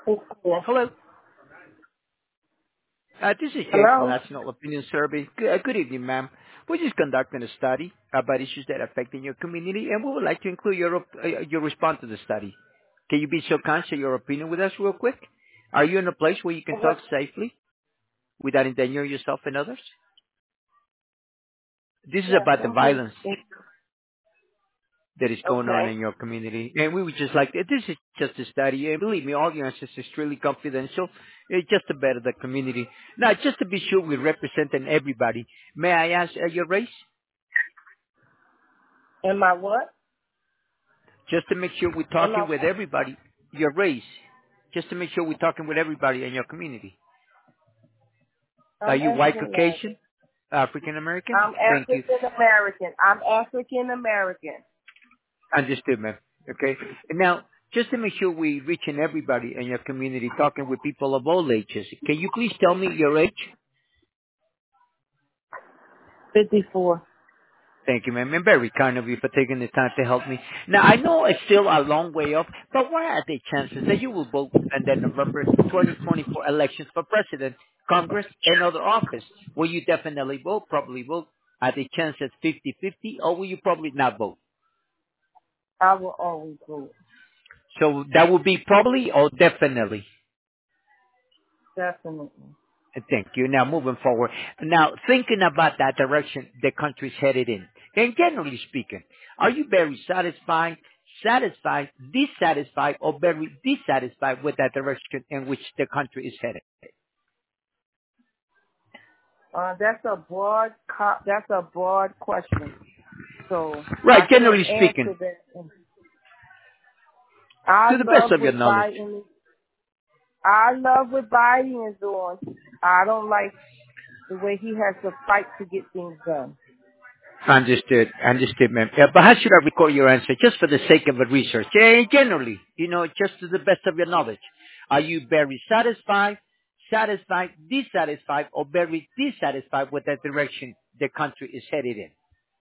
Yes. Hello. This is Jay from Hello? National Opinion Survey. Good evening, ma'am. We're just conducting a study about issues that affect in your community, and we would like to include your response to the study. Can you be so kind, share your opinion with us real quick? Are you in a place where you can talk What? safely without endangering yourself and others? This is Yes, about the I'm here. violence that is going on Okay. in your community. And we would just like, this is just a study, and believe me, all the answers is extremely confidential. It's just to better the community. Now, just to be sure we're representing everybody, may I ask your race? Am I what? Just to make sure we're Am I talking with what? everybody, your race. Just to make sure we're talking with everybody in your community. Are I'm you white African American. Caucasian? African American? I'm Thank you. African American. I'm African American. Understood, ma'am. Okay. Now, just to make sure we're reaching everybody in your community, talking with people of all ages, can you please tell me your age? 54. Thank you, ma'am. And very kind of you for taking the time to help me. Now, I know it's still a long way off, but what are the chances that you will vote in the November 2024 elections for president, Congress, and other office? Will you definitely vote, probably vote? Are the chances 50-50, or will you probably not vote? I will always vote. So that would be probably or definitely. Definitely. Thank you. Now, moving forward. Now, thinking about that direction the country's headed in, and generally speaking, are you very satisfied, dissatisfied, or very dissatisfied with that direction in which the country is headed? That's a broad question. So I Right, can't generally speaking, answer that. I to the best love of your what knowledge. Biden. I love what Biden is doing. I don't like the way he has to fight to get things done. Understood, ma'am. Yeah, but how should I record your answer? Just for the sake of the research. Yeah, generally, just to the best of your knowledge. Are you very satisfied, dissatisfied, or very dissatisfied with the direction the country is headed in?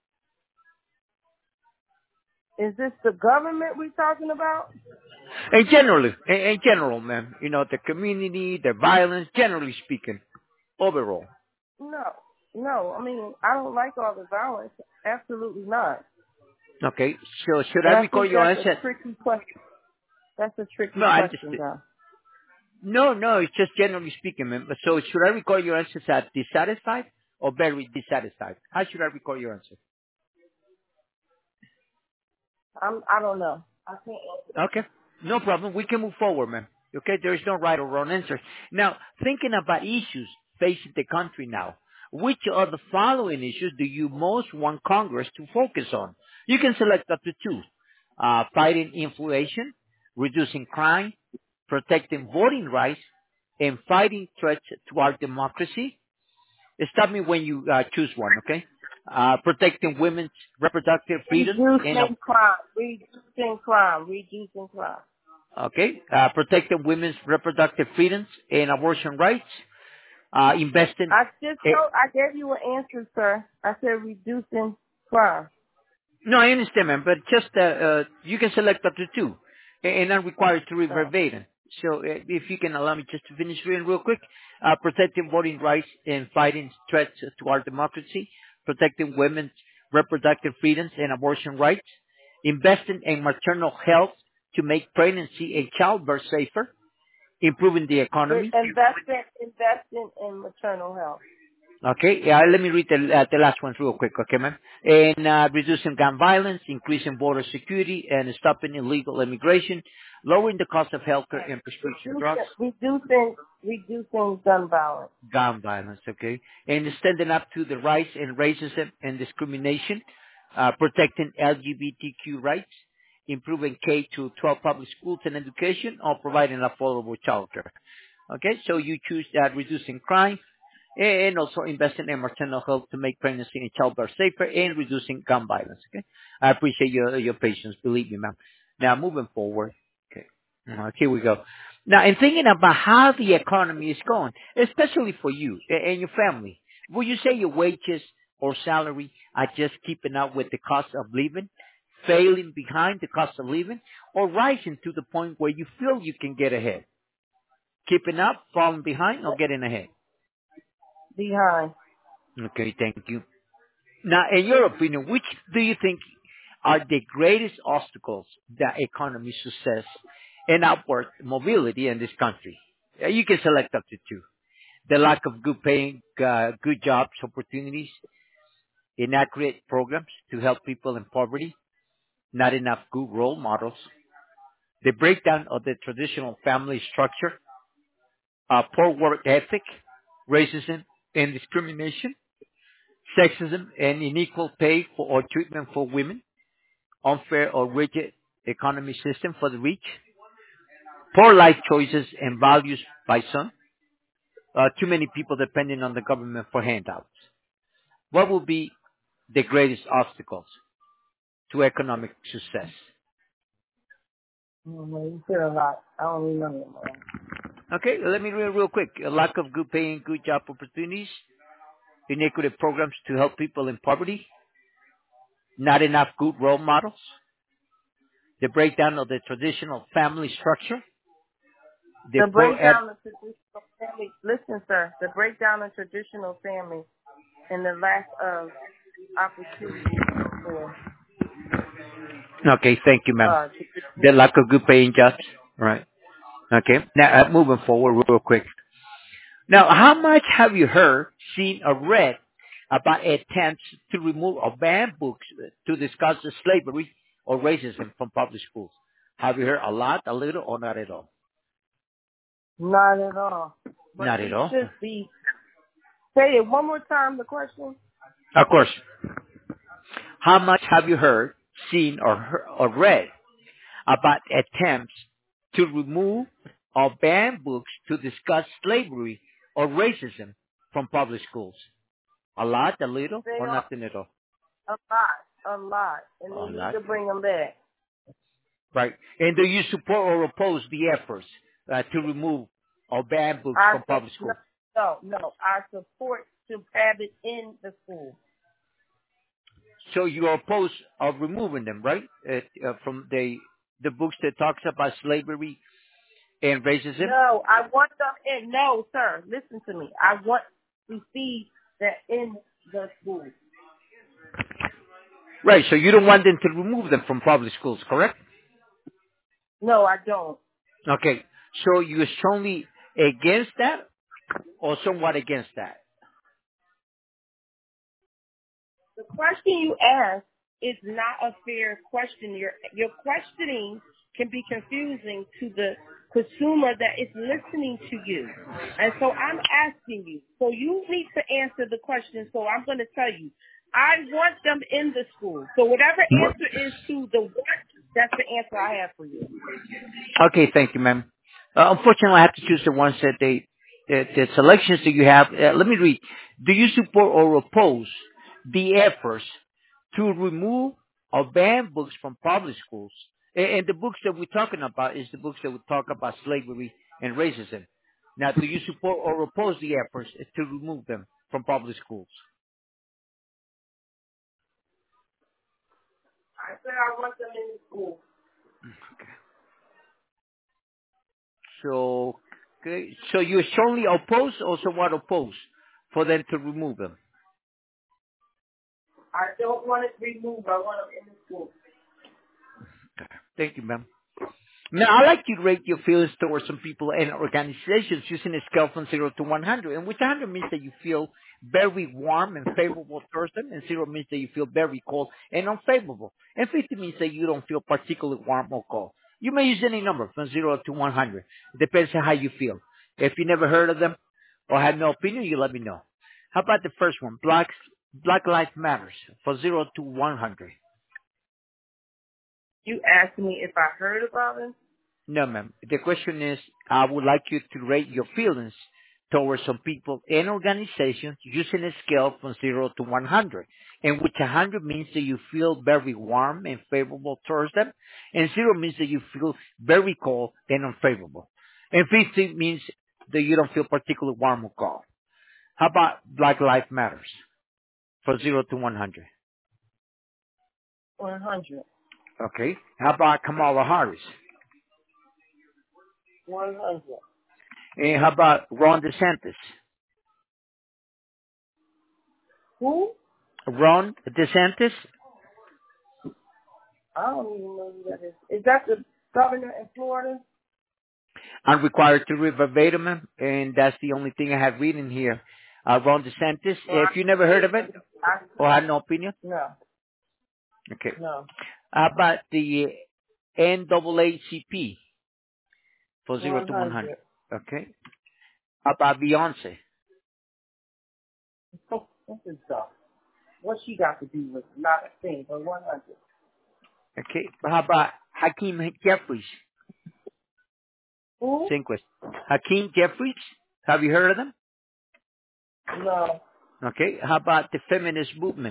Is this the government we're talking about? In general, ma'am, the community, the violence, generally speaking, overall. No. No. I mean, I don't like all the violence. Absolutely not. Okay, so should I But I record think your that's a answer? tricky question. That's a tricky No, I question, understand. though. No, it's just generally speaking, man. So should I record your answers as dissatisfied or very dissatisfied? How should I record your answer? I don't know. I can't answer that. Okay, no problem. We can move forward, man. Okay, there is no right or wrong answer. Now, thinking about issues facing the country now, which of the following issues do you most want Congress to focus on? You can select up to two. Fighting inflation, reducing crime, protecting voting rights, and fighting threats to our democracy. Stop me when you choose one, okay? Protecting women's reproductive freedom and Reducing crime. Reducing crime. Reducing crime. okay, protecting women's reproductive freedoms and abortion rights, investing. I gave you an answer, sir. I said reducing crime. No, I understand, man, but just you can select up to two, and I'm required to read Oh. verbatim. So if you can allow me just to finish reading real quick, protecting voting rights and fighting threats to our democracy, protecting women's reproductive freedoms and abortion rights, investing in maternal health to make pregnancy and childbirth safer, improving the economy. Investing in maternal health. Okay, yeah, let me read the last one real quick, okay, ma'am? And reducing gun violence, increasing border security, and stopping illegal immigration, lowering the cost of healthcare and prescription drugs, Reducing gun violence. gun violence, okay? And standing up to the rights and racism and discrimination, protecting LGBTQ rights, improving K to 12 public schools and education, or providing affordable childcare. Okay, so you choose that reducing crime, and also investing in maternal health to make pregnancy and childbirth safer and reducing gun violence. Okay, I appreciate your patience. Believe me, ma'am. Now moving forward. Okay, here we go. Now, in thinking about how the economy is going, especially for you and your family, would you say your wages or salary are just keeping up with the cost of living, failing behind the cost of living, or rising to the point where you feel you can get ahead? Keeping up, falling behind, or getting ahead? Behind. Okay, thank you. Now, in your opinion, which do you think are the greatest obstacles that economy success and upward mobility in this country? You can select up to two. The lack of good paying, good jobs opportunities, inaccurate programs to help people in poverty, not enough good role models, the breakdown of the traditional family structure, poor work ethic, racism and discrimination, sexism and unequal pay for or treatment for women, unfair or rigid economy system for the rich, poor life choices and values by some, too many people depending on the government for handouts. What will be the greatest obstacles to economic success? You said a lot. I don't remember, man. Okay, let me read real quick. A lack of good paying, good job opportunities, inequitable programs to help people in poverty, not enough good role models, the breakdown of the traditional family structure, the The poor breakdown of traditional family. Listen, sir. The breakdown of traditional family and the lack of opportunity for Okay, thank you, ma'am. traditional. The lack of good paying jobs, right? Okay, now moving forward real quick. Now, how much have you heard, seen, or read about attempts to remove or ban books to discuss the slavery or racism from public schools? Have you heard a lot, a little, or not at all? Not at all. But Not at it all. should be. Say it one more time. The question. Of course. How much have you heard, seen, or read about attempts to remove or ban books to discuss slavery or racism from public schools? A lot, a little, They or are nothing at all? a lot, and A they need lot. to bring them back. Right. And do you support or oppose the efforts to remove or ban books I from public schools? no. I support to have it in the school. So you oppose of removing them, right? From the books that talks about slavery and racism? No, I want them in. No, sir. Listen to me. I want to see that in the school. Right. So you don't want them to remove them from public schools, correct? No, I don't. Okay. So you're strongly against that or somewhat against that? The question you ask is not a fair question. Your questioning can be confusing to the consumer that is listening to you. And so I'm asking you. So you need to answer the question. So I'm going to tell you. I want them in the school. So whatever answer is to the what, that's the answer I have for you. Okay, thank you, ma'am. Unfortunately, I have to choose the ones that the selections that you have. Let me read. Do you support or oppose the efforts to remove or ban books from public schools? And the books that we're talking about is the books that we talk about slavery and racism. Now, do you support or oppose the efforts to remove them from public schools? I said I want them in the school. So, okay, so you strongly oppose or somewhat oppose for them to remove them? I don't want it removed. I want them in the school. Thank you, ma'am. Now, I like to rate your feelings towards some people and organizations using a scale from 0 to 100, in which 100 means that you feel very warm and favorable towards them, and 0 means that you feel very cold and unfavorable, and 50 means that you don't feel particularly warm or cold. You may use any number from 0 to 100. It depends on how you feel. If you never heard of them or have no opinion, you let me know. How about the first one, Black Lives Matters, from 0 to 100? You asked me if I heard about them. No, ma'am. The question is, I would like you to rate your feelings towards some people and organizations using a scale from 0 to 100, in which 100 means that you feel very warm and favorable towards them, and 0 means that you feel very cold and unfavorable, and 50 means that you don't feel particularly warm or cold. How about Black Lives Matters from 0 to 100? 100. Okay. How about Kamala Harris? 100. And how about Ron DeSantis? Who? Ron DeSantis? I don't even know who that is. Is that the governor in Florida? I'm required to read verbatim, and that's the only thing I have written here. Ron DeSantis. Well, If you never heard of it or had no opinion, no, okay. no. How about the NAACP for 0 to 100? 100. Okay. How about Beyonce? This is dumb. What she got to do with not a thing, but 100. Okay. How about Hakeem Jeffries? Who? Same question. Hakeem Jeffries? Have you heard of them? No, Okay. How about the feminist movement?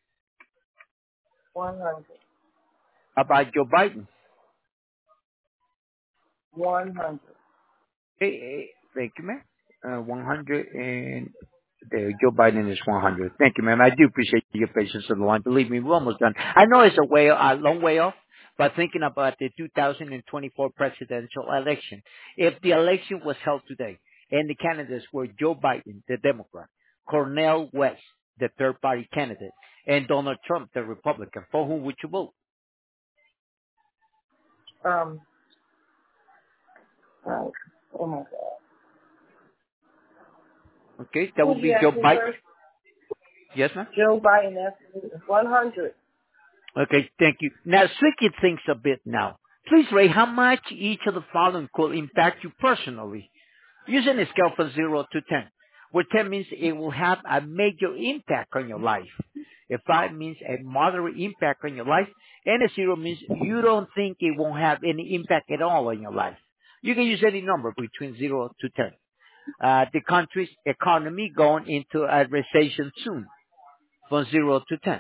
100. How about Joe Biden? 100. Hey, thank you, ma'am. 100 and there, Joe Biden is 100. Thank you, ma'am. I do appreciate your patience on the line. Believe me, we're almost done. I know it's a long way off, but thinking about the 2024 presidential election, if the election was held today and the candidates were Joe Biden, the Democrat, Cornel West, the third party candidate, and Donald Trump, the Republican, for whom would you vote? Um, oh, oh my God. Okay, that Who would did you be Joe ask me Biden. first? Yes, ma'am. Joe Biden, that's 100. Okay, thank you. Now, switching things a bit now. Please rate how much each of the following could impact you personally, using a scale from 0 to 10, where 10 means it will have a major impact on your life. A 5 means a moderate impact on your life, and a 0 means you don't think it won't have any impact at all on your life. You can use any number between 0 to 10. The country's economy going into a recession soon, from 0 to 10.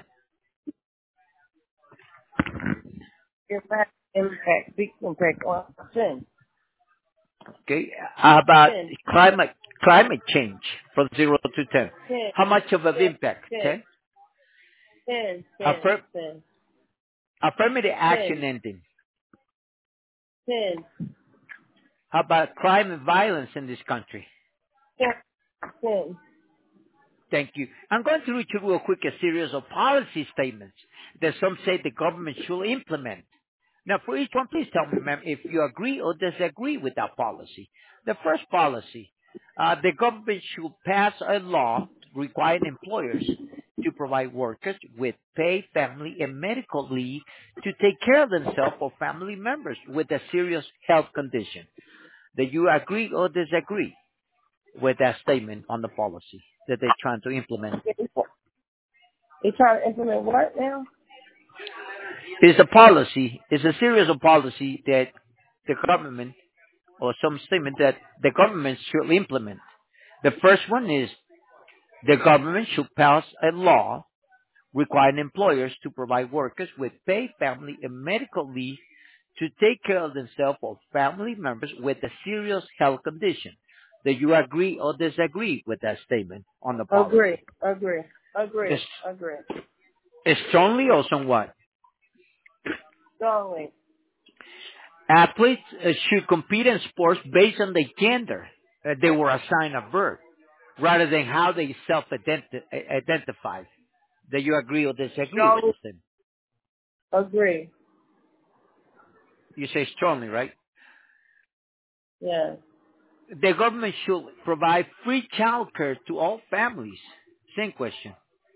Big impact on 10. Okay. How about 10. climate change from 0 to 10? 10. How much of an 10. impact? 10. Okay. 10. 10. Affirm, 10. affirmative 10. action ending. 10. How about crime and violence in this country? 10. 10. Thank you. I'm going to read you real quick a series of policy statements that some say the government should implement. Now, for each one, please tell me, ma'am, if you agree or disagree with that policy. The first policy, the government should pass a law requiring employers to provide workers with paid family and medical leave to take care of themselves or family members with a serious health condition. Do you agree or disagree with that statement on the policy that they're trying to implement? They trying to implement what now? It's a policy, it's a series of policy that the government or some statement that the government should implement. The first one is the government should pass a law requiring employers to provide workers with paid family and medical leave to take care of themselves or family members with a serious health condition. Do you agree or disagree with that statement on the policy? Agree. Agree. Agree. Is Agree. strongly or somewhat? Strongly. Athletes should compete in sports based on the gender that they were assigned at birth, rather than how they self-identify. Do you agree or disagree with Strongly. this thing? Agree. You say strongly, right? Yes. The government should provide free child care to all families. Same question.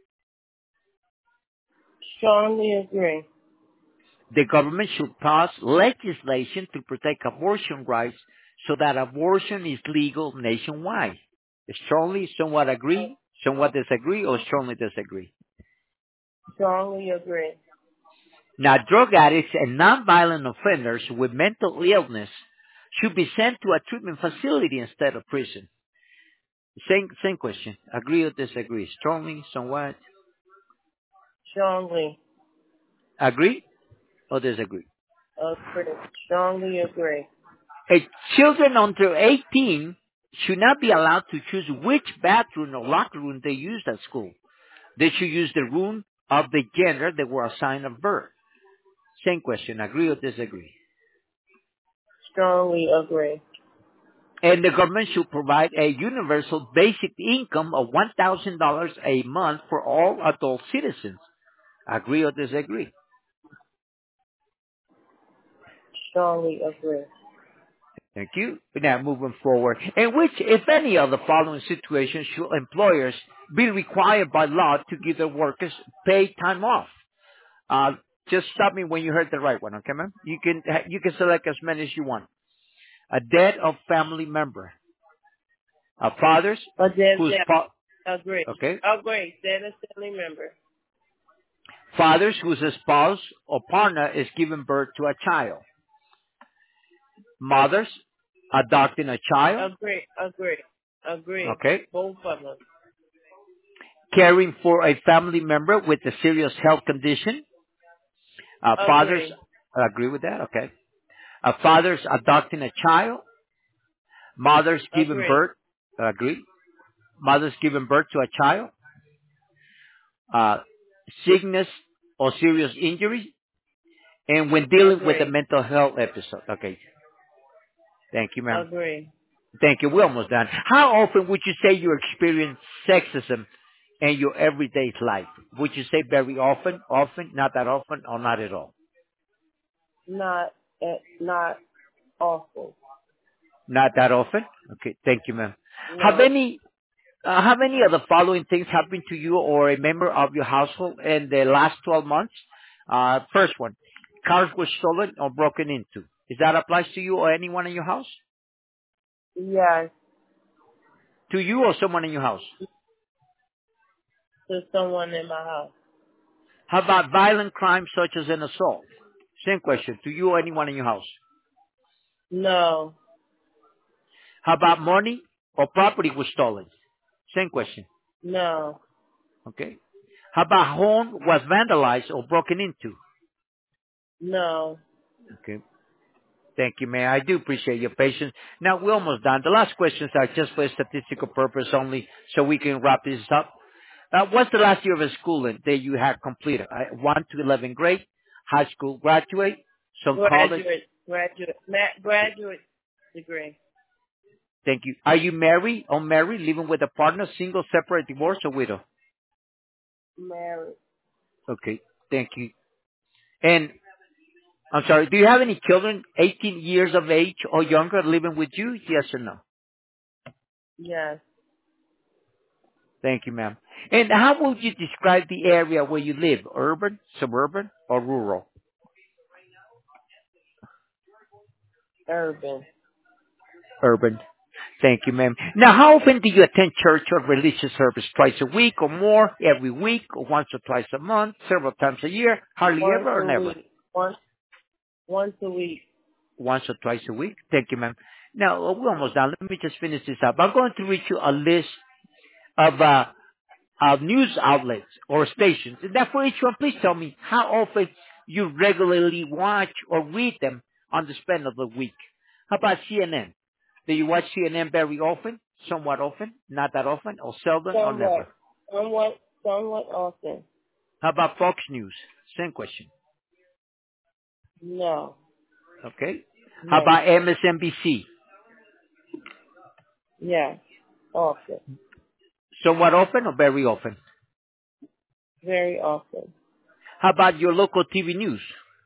Strongly agree. The government should pass legislation to protect abortion rights so that abortion is legal nationwide. Strongly, somewhat agree, somewhat disagree, or strongly disagree. Strongly agree. Now, drug addicts and nonviolent offenders with mental illness should be sent to a treatment facility instead of prison. Same question. Agree or disagree? Strongly, somewhat. Strongly Agree or disagree? agree. Strongly agree. Children under 18 should not be allowed to choose which bathroom or locker room they use at school. They should use the room of the gender they were assigned at birth. Same question. Agree or disagree? Strongly agree. And the government should provide a universal basic income of $1,000 a month for all adult citizens. Agree or disagree? Strongly agree. Thank you. Now, moving forward. In which, if any of the following situations, should employers be required by law to give their workers paid time off? Uh, just stop me when you heard the right one, okay, ma'am? You can select as many as you want. A death of family member. A father's But then, whose agree. okay. Agree. Then a family member. Fathers whose spouse or partner is giving birth to a child. Mothers adopting a child. Agree. Agree. Agree. Okay. Both of them. Caring for a family member with a serious health condition. Fathers Agree. agree with that. Okay. Fathers adopting a child. Mothers giving Agree. birth. Agree. Mothers giving birth to a child. Sickness or serious injury. And when dealing with a Agree. mental health episode. Okay. Thank you, ma'am. Agree. Thank you. We're almost done. How often would you say you experience sexism in your everyday life? Would you say very often, not that often, or not at all? Not awful. Not that often? Okay. Thank you, ma'am. No. How many of the following things happened to you or a member of your household in the last 12 months? First one, cars were stolen or broken into. Is that applies to you or anyone in your house? Yes. To you or someone in your house? To someone in my house. How about violent crimes such as an assault? Same question. To you or anyone in your house? No. How about money or property was stolen? Same question. No. Okay. How about home was vandalized or broken into? No. Okay. Thank you, Mayor. I do appreciate your patience. Now, we're almost done. The last questions are just for statistical purpose only, so we can wrap this up. What's the last year of schooling that you had completed? 1 to 11th grade, high school graduate, some college? Graduate degree. Thank you. Are you married, unmarried, living with a partner, single, separate, divorced, or widow? Married. Okay. Thank you. And I'm sorry, do you have any children 18 years of age or younger living with you? Yes or no? Yes. Thank you, ma'am. And how would you describe the area where you live? Urban, suburban, or rural? Urban. Urban. Thank you, ma'am. Now, how often do you attend church or religious service? Twice a week or more? Every week? Or once or twice a month? Several times a year? Hardly Once ever or a never? week. Once a week. Once or twice a week? Thank you, ma'am. Now, we're almost done. Let me just finish this up. I'm going to read you a list of news outlets or stations. And that for each one, please tell me how often you regularly watch or read them on the span of the week. How about CNN? Do you watch CNN very often, somewhat often, not that often, or seldom, or never? Somewhat often. How about Fox News? Same question. No. Okay. How No. about MSNBC? Yeah. Often. Somewhat often or very often? Very often. How about your local TV news?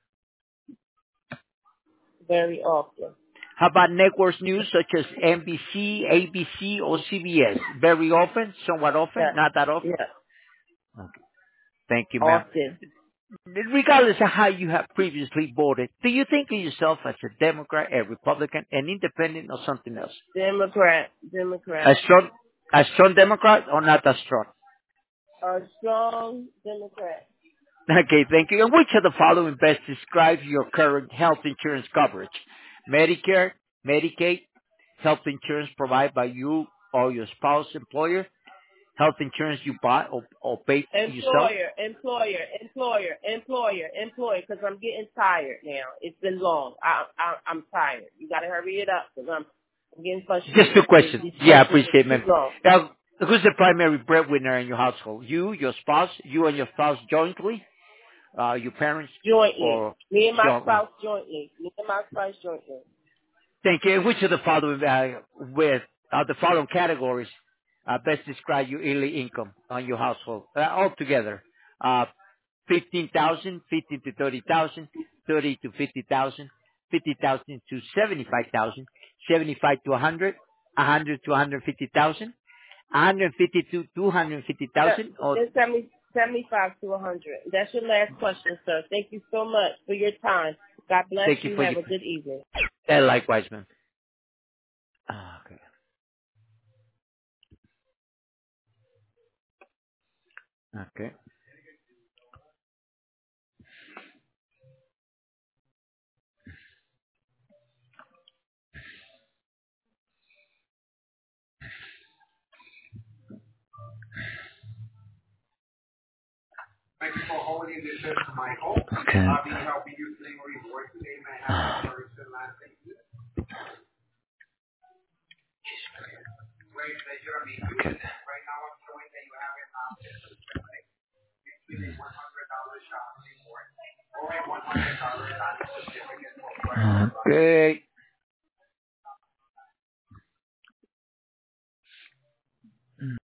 Very often. How about networks news such as NBC, ABC, or CBS? Very often, somewhat often, Yes. not that often? Yes. Okay. Thank you, ma'am. Often. Regardless of how you have previously voted, do you think of yourself as a Democrat, a Republican, an independent, or something else? Democrat. A strong Democrat or not as strong? A strong Democrat. Okay, thank you. And which of the following best describes your current health insurance coverage? Medicare, Medicaid, health insurance provided by you or your spouse, employer, health insurance you buy or pay yourself? Employer. Because I'm getting tired now. It's been long. I'm tired. You got to hurry it up because I'm getting frustrated. Just two questions. These Yeah, I questions appreciate it, are too man. long. Now, who's the primary breadwinner in your household? You, your spouse, you and your spouse jointly, your parents, Jointly. or Me and my jointly? spouse jointly. Thank you. Which of the following the following categories best describe your yearly income on your household altogether? 15,000, 15 to 30,000, 30 to 50,000, 50,000 to 75,000, 75 to 100, 100 to 150,000, 150 to 250,000, or Then 75 to 100. That's your last question, sir. Thank you so much for your time. God bless thank you you. for Have your a good evening. likewise, ma'am. Okay. Okay. Thank you for holding this is Michael. Okay. I'll be helping you claim a reward today. May I have your first and last name? Great pleasure meeting you. Okay. Right now I'm showing that you have an option to select between a $100 shopping reward or a $100 dining certificate for Okay.